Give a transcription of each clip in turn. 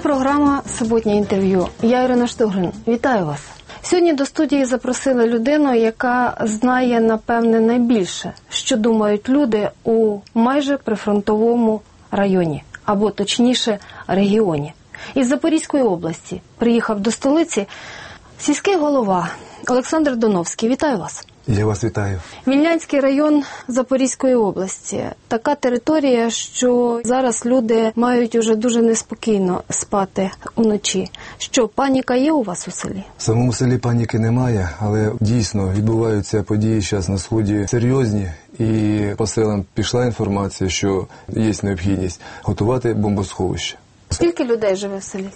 програма «Суботнє інтерв'ю». Я Ірина Штогрин. Вітаю вас. Сьогодні до студії запросили людину, яка знає, напевне, найбільше, що думають люди у майже прифронтовому районі, або точніше регіоні. Із Запорізької області приїхав до столиці сільський голова Олександр Доновський. Вітаю вас. Я вас вітаю. Вільнянський район Запорізької області. Така територія, що зараз люди мають уже дуже неспокійно спати уночі. Що, паніка є у вас у селі? В самому селі паніки немає, але дійсно відбуваються події зараз на Сході серйозні. І по селам пішла інформація, що є необхідність готувати бомбосховище. Скільки людей живе в селі?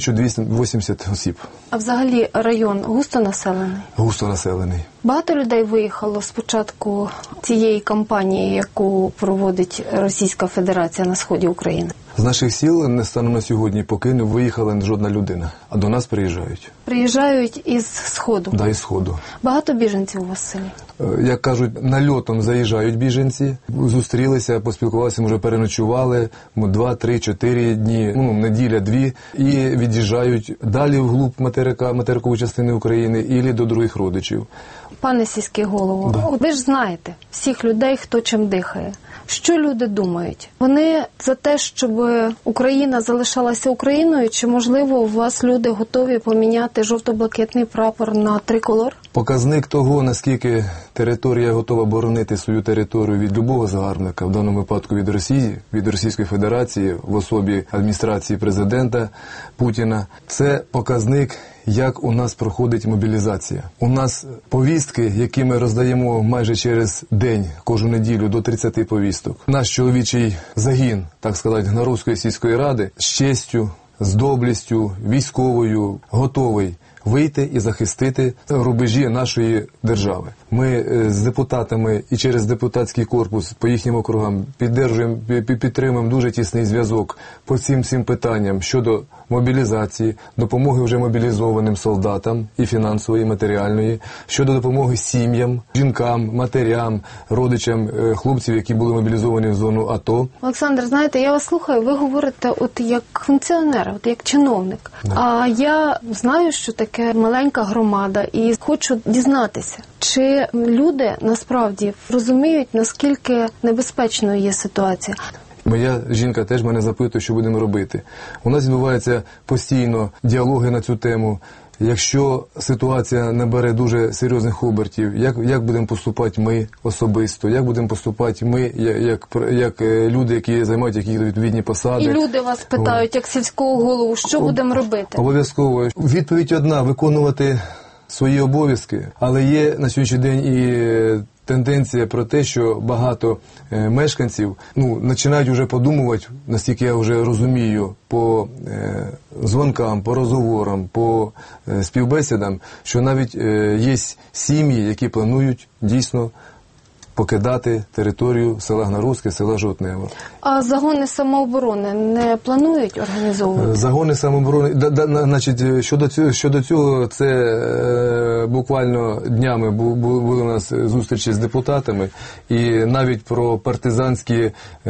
1280 осіб. А взагалі район густо населений? Густо населений. Багато людей виїхало з початку цієї кампанії, яку проводить Російська Федерація на сході України? З наших сіл не станом на сьогодні поки не виїхала жодна людина, а до нас приїжджають. Приїжджають із Сходу? Да, із Сходу. Багато біженців у вас в селі? Як кажуть, нальотом заїжджають біженці, зустрілися, поспілкувалися, може переночували 2, 3, 4 дні, неділя-дві, і від'їжджають далі вглуб материкової частини України, і до других родичів. Пане сільський голово, да. Ви ж знаєте всіх людей, хто чим дихає. Що люди думають? Вони за те, щоб Україна залишалася Україною, чи, можливо, у вас люди готові поміняти жовто-блакитний прапор на триколор? Показник того, наскільки територія готова боронити свою територію від любого загарбника, в даному випадку від Росії, від Російської Федерації, в особі адміністрації президента Путіна, це показник, як у нас проходить мобілізація. У нас повістки, які ми роздаємо майже через день, кожну неділю, до 30 повісток. Наш чоловічий загін, так сказати, Гнаровської сільської ради, з честю, з доблестю, військовою, готовий вийти і захистити рубежі нашої держави. Ми з депутатами і через депутатський корпус по їхнім округам підтримуємо дуже тісний зв'язок по цим питанням щодо мобілізації, допомоги вже мобілізованим солдатам і фінансової, і матеріальної, щодо допомоги сім'ям, жінкам, матерям, родичам хлопців, які були мобілізовані в зону АТО. Олександр, знаєте, я вас слухаю, ви говорите от як функціонер, от як чиновник. Да. А я знаю, що таке маленька громада, і хочу дізнатися, чи люди насправді розуміють, наскільки небезпечною є ситуація. Моя жінка теж мене запитує, що будемо робити. У нас відбуваються постійно діалоги на цю тему. Якщо ситуація набере дуже серйозних обертів, як будемо поступати ми особисто, як будемо поступати ми, як люди, які займають якісь відповідні посади. І люди вас питають, як сільського голову, що будемо робити? Обов'язково. Відповідь одна – виконувати свої обов'язки, але є на сьогоднішній день і тенденція про те, що багато мешканців починають вже подумувати, настільки я вже розумію, по дзвонкам, по розговорам, по співбесідам, що навіть є сім'ї, які планують дійсно покидати територію села Гнаровське, села Жовтнево. А загони самооборони не планують організовувати? Загони самооборони, значить, щодо цього, це буквально днями були у нас зустрічі з депутатами, і навіть про партизанські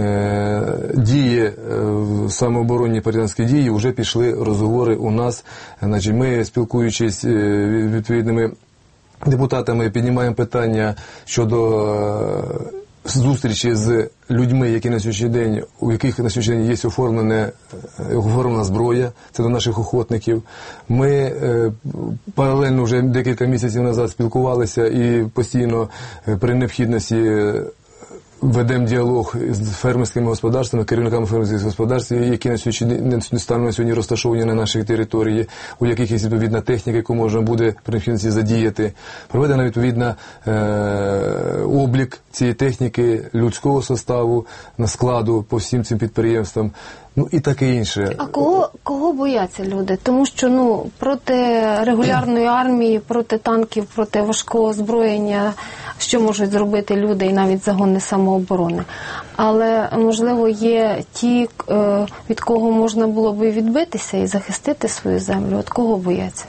дії, самооборонні партизанські дії, вже пішли розговори у нас. Значить, ми, спілкуючись відповідними депутатами, піднімаємо питання щодо зустрічі з людьми, які на сьогоднішній день, у яких на сьогоднішній день є оформлена зброя, це до наших охотників. Ми паралельно вже декілька місяців назад спілкувалися і постійно при необхідності ведемо діалог з фермерськими господарствами, керівниками фермерських господарств, які на сьогодні розташовані на нашій території, у яких є відповідна техніка, яку можна буде при необхідності задіяти. Проведена відповідна облік цієї техніки, людського составу, на складу по всім цим підприємствам. І таке інше. А кого бояться люди? Тому що проти регулярної армії, проти танків, проти важкого озброєння, що можуть зробити люди і навіть загони самооборони. Але, можливо, є ті, від кого можна було б відбитися і захистити свою землю. От кого бояться?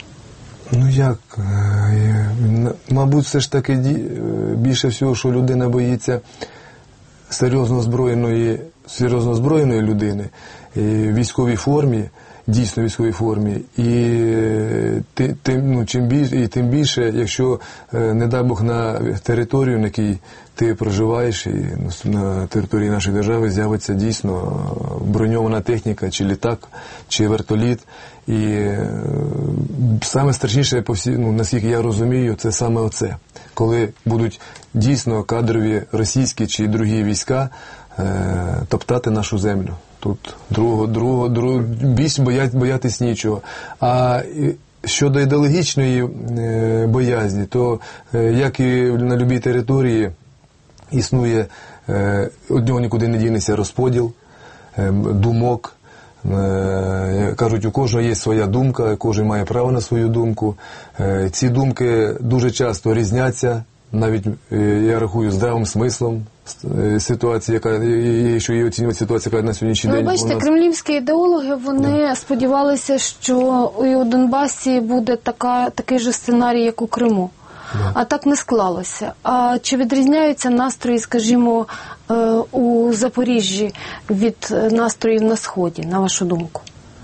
Мабуть, все ж таки більше всього, що людина боїться серйозно озброєної серйозно озброєної людини, в військовій формі, дійсно військовій формі, і тим більше, якщо, не дай Бог, на територію, на якій ти проживаєш, і на території нашої держави з'явиться дійсно броньована техніка, чи літак, чи вертоліт. І саме страшніше, наскільки я розумію, це саме оце. Коли будуть дійсно кадрові російські чи другі війська топтати нашу землю. Тут другого більш боятись нічого. А щодо ідеологічної боязні, то як і на будь-якій території існує, від нього нікуди не дінеться розподіл думок. Кажуть, у кожного є своя думка, кожен має право на свою думку. Ці думки дуже часто різняться, навіть, я рахую, здравим смислом ситуації, якщо її оцінювати ситуацію, яка на сьогоднішній день. Бачите, кремлівські ідеологи, вони сподівалися, що і у Донбасі буде такий же сценарій, як у Криму. А так не склалося. А чи відрізняються настрої, скажімо, у Запоріжжі від настроїв на Сході, на вашу думку?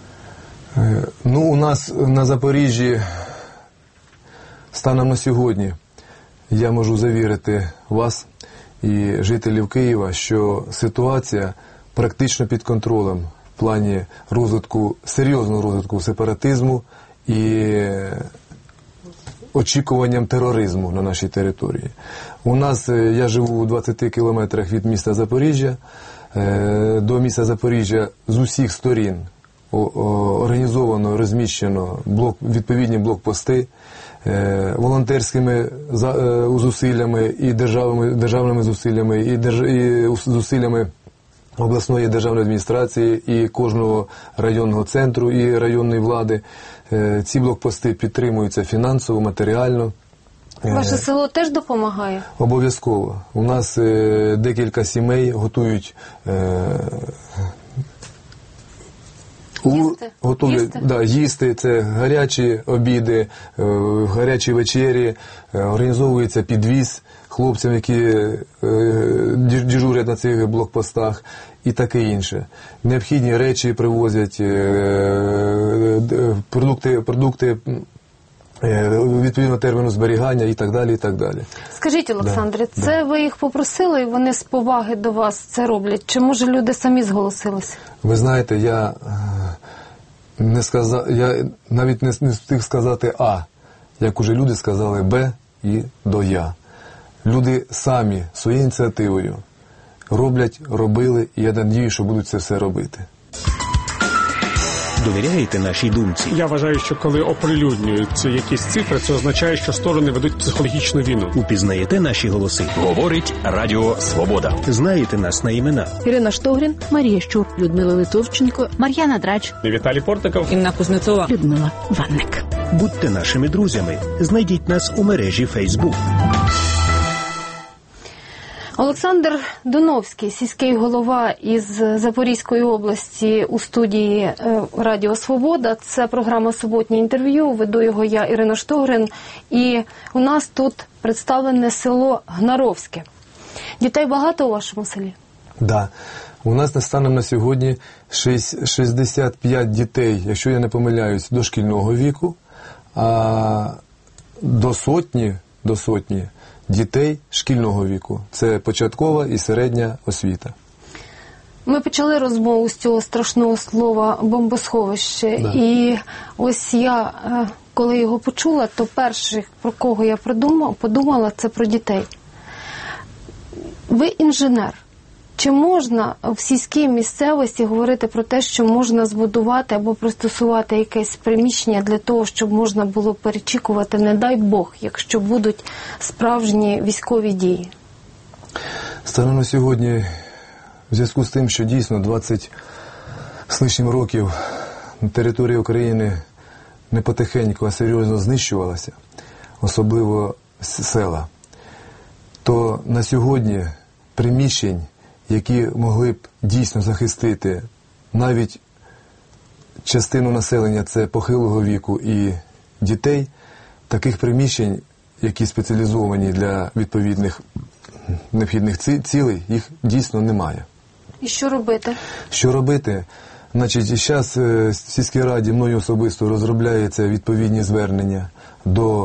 У нас на Запоріжжі станом на сьогодні я можу завірити вас і жителів Києва, що ситуація практично під контролем в плані серйозного розвитку сепаратизму і очікуванням тероризму на нашій території. У нас, я живу у 20 кілометрах від міста Запоріжжя. До міста Запоріжжя з усіх сторін організовано, розміщено відповідні блокпости волонтерськими зусиллями і державними зусиллями, і зусиллями обласної державної адміністрації і кожного районного центру і районної влади. Ці блокпости підтримуються фінансово, матеріально. Ваше село теж допомагає? Обов'язково. У нас декілька сімей готують їсти, це гарячі обіди, гарячі вечері, організовується підвіз хлопцям, які дежурять на цих блокпостах і таке інше. Необхідні речі привозять, продукти відповідно терміну зберігання і так далі, і так далі. Скажіть, Олександре, це ви їх попросили і вони з поваги до вас це роблять? Чи, може, люди самі зголосилися? Ви знаєте, я навіть не встиг сказати «А», як уже люди сказали «Б» і до «Я». Люди самі своєю ініціативою робили, і я надію, що будуть це все робити. Довіряєте нашій думці? Я вважаю, що коли оприлюднюються якісь цифри, це означає, що сторони ведуть психологічну війну. Упізнаєте наші голоси? Говорить Радіо Свобода. Знаєте нас на імена? Ірина Штогрін, Марія Щур, Людмила Литовченко, Мар'яна Драч, Віталій Портников, Інна Кузнецова, Людмила Ванник. Будьте нашими друзями. Знайдіть нас у мережі Facebook. Олександр Доновський, сільський голова із Запорізької області, у студії Радіо Свобода. Це програма «Суботнє інтерв'ю». Веду його я, Ірина Штогрин. І у нас тут представлене село Гнаровське. Дітей багато у вашому селі? Так. У нас станом на сьогодні 65 дітей, якщо я не помиляюсь, дошкільного віку, а до сотні дітей шкільного віку. Це початкова і середня освіта. Ми почали розмову з цього страшного слова «бомбосховище». Да. І ось я, коли його почула, то перших, про кого я подумала, це про дітей. Ви інженер. Чи можна в сільській місцевості говорити про те, що можна збудувати або пристосувати якесь приміщення для того, щоб можна було перечікувати, не дай Бог, якщо будуть справжні військові дії? Станом на сьогодні, в зв'язку з тим, що дійсно 20 з лишнім років територія України не потихеньку, а серйозно знищувалася, особливо села, то на сьогодні приміщень, які могли б дійсно захистити навіть частину населення, це похилого віку і дітей, таких приміщень, які спеціалізовані для відповідних необхідних цілей, їх дійсно немає. І що робити? Що робити? Значить, зараз в сільській раді мною особисто розробляються відповідні звернення до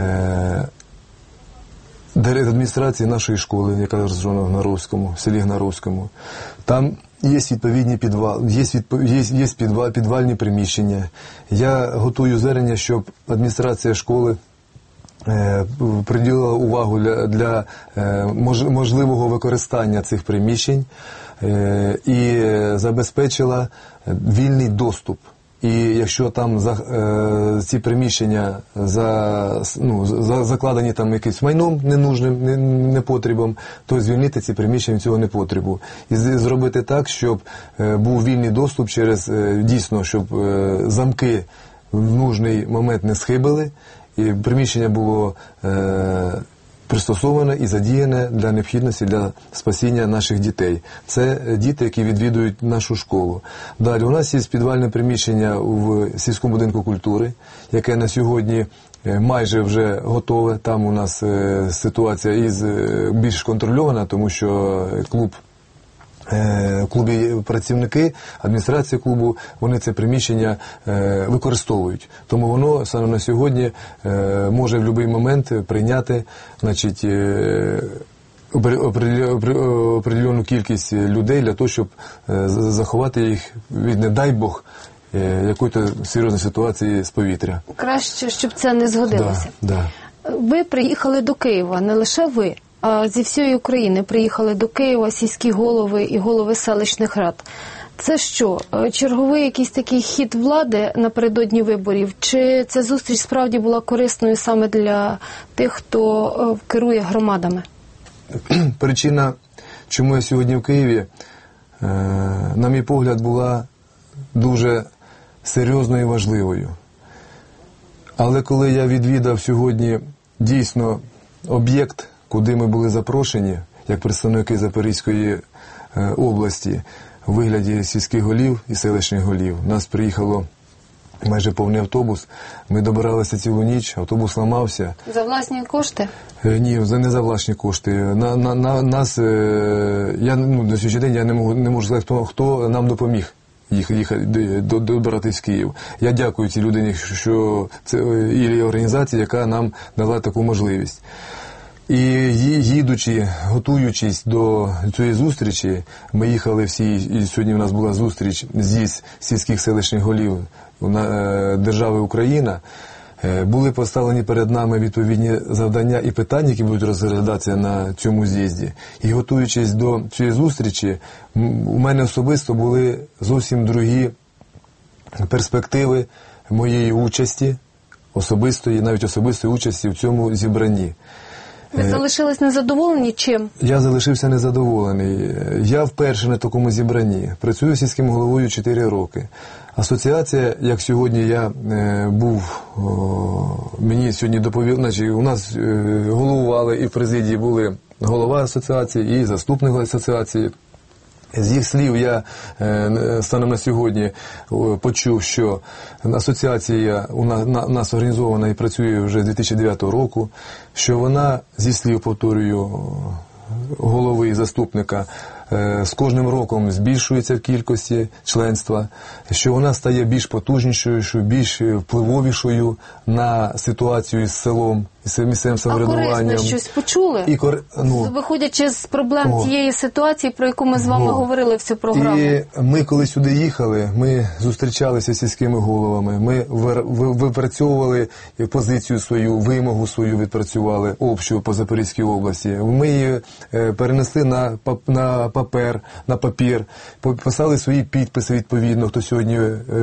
адміністрації нашої школи, яка розташована в Гнаровському, в селі Гнаровському. Там є відповідні підвальні приміщення. Я готую звернення, щоб адміністрація школи приділила увагу для можливого використання цих приміщень і забезпечила вільний доступ. І якщо там ці приміщення закладені там якимось майном ненужним, непотрібом, то звільнити ці приміщення цього непотребу. І зробити так, щоб був вільний доступ через, дійсно, щоб замки в нужний момент не схибили, і приміщення було пристосоване і задіяне для необхідності, для спасіння наших дітей. Це діти, які відвідують нашу школу. Далі, у нас є підвальне приміщення в сільському будинку культури, яке на сьогодні майже вже готове. Там у нас ситуація більш контрольована, тому що в клубі працівники, адміністрація клубу, вони це приміщення використовують. Тому воно саме на сьогодні може в будь-який момент прийняти, значить, определену кількість людей для того, щоб заховати їх від, не дай Бог, якоїсь серйозної ситуації з повітря. Краще, щоб це не згодилося. Да. Ви приїхали до Києва, не лише ви, а зі всієї України приїхали до Києва сільські голови і голови селищних рад. Це що, черговий якийсь такий хід влади напередодні виборів? Чи ця зустріч справді була корисною саме для тих, хто керує громадами? Причина, чому я сьогодні в Києві, на мій погляд, була дуже серйозною і важливою. Але коли я відвідав сьогодні дійсно об'єкт, куди ми були запрошені, як представники Запорізької області, у вигляді сільських голів і селищних голів. Нас приїхало майже повний автобус, ми добиралися цілу ніч, автобус ламався. За власні кошти? Ні, не за власні кошти. До сьогоднішнього день я не можу сказати, хто нам допоміг їхати добиратись в Київ. Я дякую цій людині, що це і організації, яка нам дала таку можливість. І їдучи, готуючись до цієї зустрічі, ми їхали всі, і сьогодні у нас була зустріч зі сільських селищних голів держави Україна, були поставлені перед нами відповідні завдання і питання, які будуть розглядатися на цьому з'їзді. І готуючись до цієї зустрічі, у мене особисто були зовсім другі перспективи моєї участі, навіть особистої участі в цьому зібранні. Ви залишились незадоволені чим? Я залишився незадоволений. Я вперше на такому зібранні. Працюю сільським головою 4 роки. Асоціація, як сьогодні я був, мені сьогодні доповіли, значить, у нас головували і в президії були голова асоціації і заступник асоціації. З їх слів я станом на сьогодні почув, що асоціація у нас організована і працює вже з 2009 року, що вона, зі слів, повторюю, голови і заступника, з кожним роком збільшується в кількості членства, що вона стає більш потужнішою, більш впливовішою на ситуацію з селом, з місцевим самоврядуванням. А корисно щось почули? Виходячи з проблем тієї ситуації, про яку ми з вами говорили всю програму. І ми, коли сюди їхали, ми зустрічалися з сільськими головами, ми випрацьовували позицію свою, вимогу свою відпрацювали, общу по Запорізькій області. Ми її перенесли на папір, писали свої підписи відповідно, хто сьогодні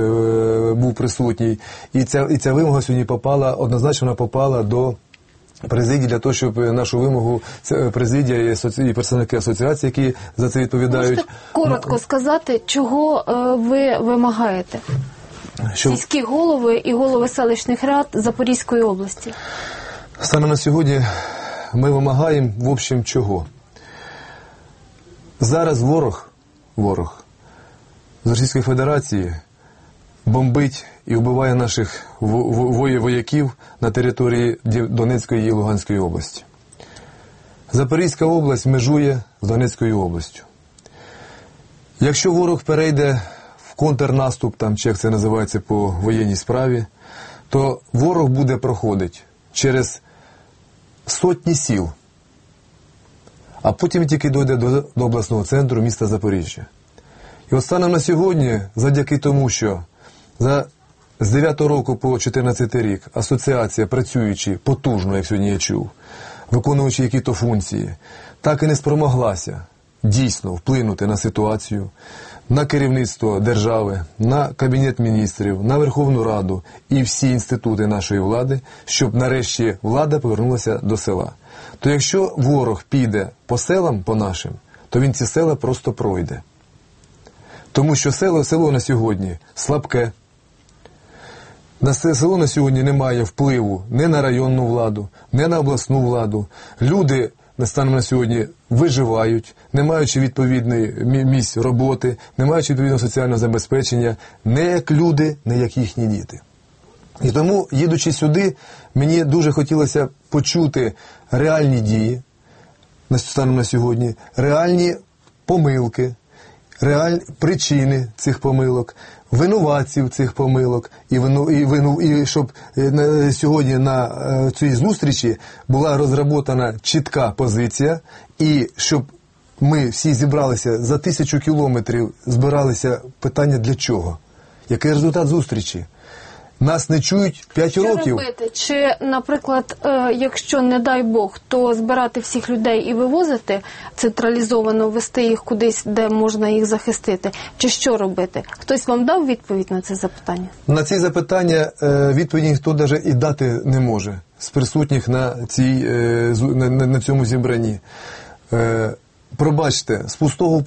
був присутній. І ця вимога сьогодні однозначно попала до президії для того, щоб нашу вимогу, президія і представники асоціації, які за це відповідають. Можете коротко сказати, чого ви вимагаєте? Сільські голови і голови селищних рад Запорізької області. Станом на сьогодні ми вимагаємо, в общем, чого? Зараз ворог з Російської Федерації бомбить і вбиває наших вояків на території Донецької і Луганської області. Запорізька область межує з Донецькою областю. Якщо ворог перейде в контрнаступ, там, чи як це називається по воєнній справі, то ворог буде проходити через сотні сіл, а потім тільки дійде до обласного центру міста Запоріжжя. І от станом на сьогодні, завдяки тому, що з 9 року по 14 рік асоціація, працюючи потужно, як сьогодні я чув, виконуючи які-то функції, так і не спромоглася дійсно вплинути на ситуацію, на керівництво держави, на Кабінет міністрів, на Верховну Раду і всі інститути нашої влади, щоб нарешті влада повернулася до села. То якщо ворог піде по селам, по нашим, то він ці села просто пройде. Тому що село на сьогодні слабке. На село на сьогодні немає впливу ні на районну владу, ні на обласну владу. Люди станом на сьогодні виживають, не маючи відповідної місць роботи, не маючи відповідного соціального забезпечення, не як люди, не як їхні діти. І тому, їдучи сюди, мені дуже хотілося почути реальні дії станом на сьогодні, реальні помилки, реальні причини цих помилок, винуватців цих помилок, і щоб сьогодні на цій зустрічі була розроблена чітка позиція, і щоб ми всі зібралися за 1000 кілометрів, збиралися питання для чого? Який результат зустрічі? Нас не чують 5 років. Що робити? Чи, наприклад, якщо, не дай Бог, то збирати всіх людей і вивозити, централізовано вести їх кудись, де можна їх захистити? Чи що робити? Хтось вам дав відповідь на це запитання? На ці запитання відповіді ніхто навіть і дати не може з присутніх на цьому зібранні. Пробачте, з пустого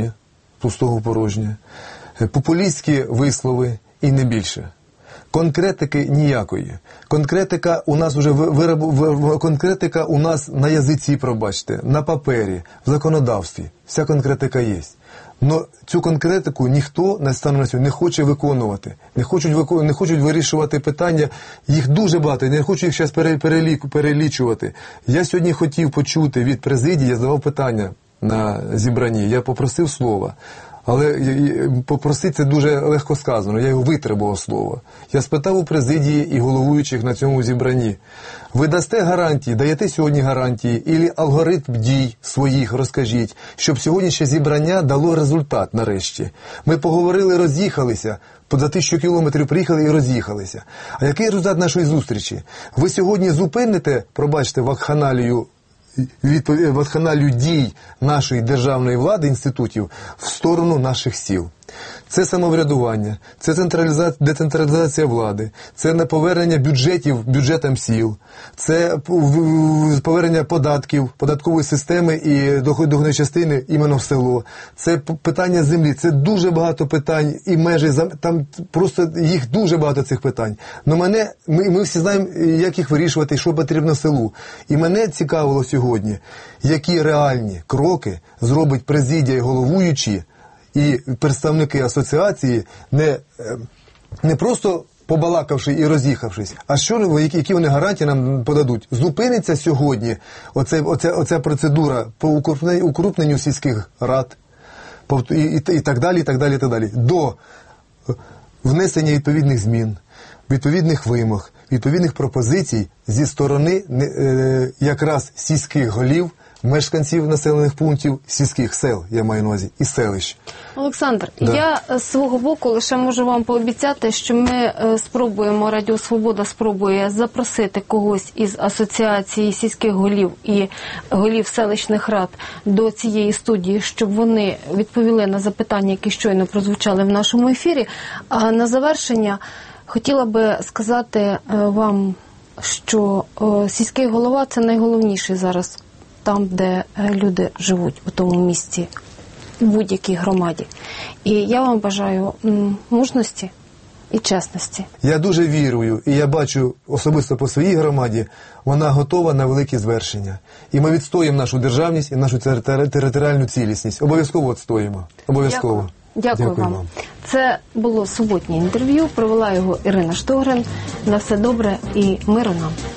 в порожнє, популістські вислови і не більше. Конкретики ніякої. Конкретика у нас вже конкретика у нас на язиці, пробачте, на папері, в законодавстві. Вся конкретика є. Но цю конкретику ніхто на станом на сьогодні не хоче виконувати. Не хочуть вирішувати питання. Їх дуже багато, я не хочу їх зараз перелічувати. Я сьогодні хотів почути від президії, я задавав питання на зібранні, я попросив слова. Але попросити це дуже легко сказано, я його витребував слово. Я спитав у президії і головуючих на цьому зібранні. Ви дасте гарантії, даєте сьогодні гарантії, або алгоритм дій своїх розкажіть, щоб сьогоднішнє зібрання дало результат нарешті. Ми поговорили, роз'їхалися, за 1000 кілометрів приїхали і роз'їхалися. А який результат нашої зустрічі? Ви сьогодні зупините, пробачте, вакханалію дій нашої державної влади, інститутів, в сторону наших сіл. Це самоврядування, це децентралізація влади, це повернення бюджетам сіл, це повернення податків, податкової системи і доходної частини іменно в село. Це питання землі, це дуже багато питань і межі, там просто їх дуже багато цих питань. Но ми всі знаємо, як їх вирішувати і що потрібно селу. І мене цікавило сьогодні, які реальні кроки зробить президія і головуючі, і представники асоціації, не просто побалакавши і роз'їхавшись, а які вони гарантії нам подадуть. Зупиниться сьогодні оця процедура по укрупненню сільських рад і так далі, і так далі, і так далі. До внесення відповідних змін, відповідних вимог, відповідних пропозицій зі сторони якраз сільських голів, мешканців населених пунктів, сільських сел, я маю на увазі, і селищ. Олександр, я з свого боку лише можу вам пообіцяти, що ми спробуємо, Радіо Свобода спробує запросити когось із асоціації сільських голів і голів селищних рад до цієї студії, щоб вони відповіли на запитання, які щойно прозвучали в нашому ефірі. А на завершення хотіла би сказати вам, що сільський голова – це найголовніший зараз там, де люди живуть, у тому місці, у будь-якій громаді. І я вам бажаю мужності і чесності. Я дуже вірую, і я бачу особисто по своїй громаді, вона готова на великі звершення. І ми відстоїмо нашу державність і нашу територіальну цілісність. Обов'язково відстоїмо. Обов'язково. Дякую вам. Це було суботнє інтерв'ю, провела його Ірина Штогрин. На все добре і миру нам.